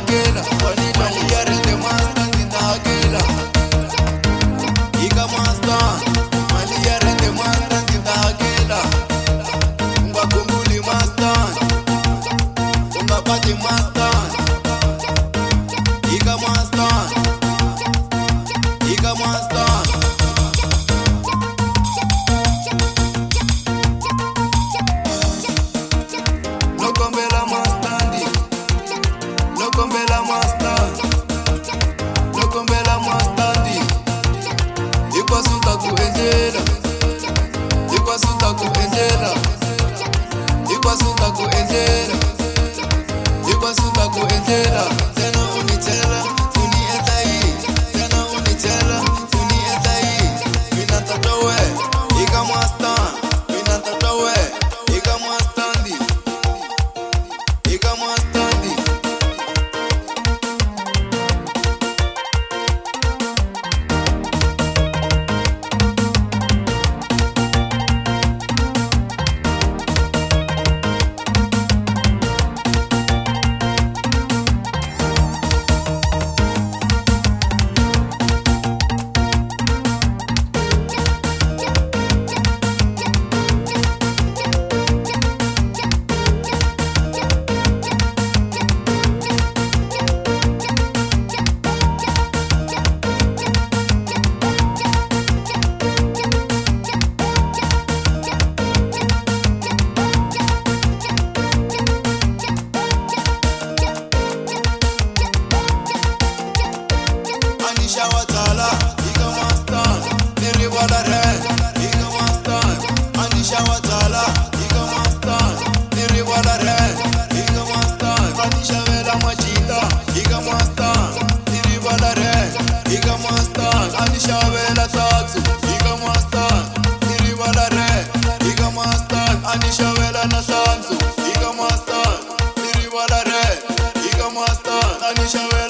hakela mali ya rent master ndzi ta hakela ika master mali ya rent master ndzi ta hakela unga kumbuli master unga pati master ika master Lokombela mastandi Lokombela master Lokombela mastandi Ikwasuta kuenjela Ikwasuta kuenjela Ikwasuta kuenjela Ikwasuta kuenjela Tena unitela unieta hii Tena unitela unieta hii Mina tatowe Ika master Mina tatowe Ika mastandi Ika mastandi Anisha Watala, Ika Master, Niribala Red, Ika Master, Anisha Watala, Ika Master, Niribala Red, Ika Master, Anisha Vela Machita, Ika Master, Niribala Red, Ika Master, Anisha Vela Tatsu, Ika Master, Niribala Red, Ika Master, Anisha Vela Nasansu, Ika Master, Niribala Red, Ika Master, Anisha Vela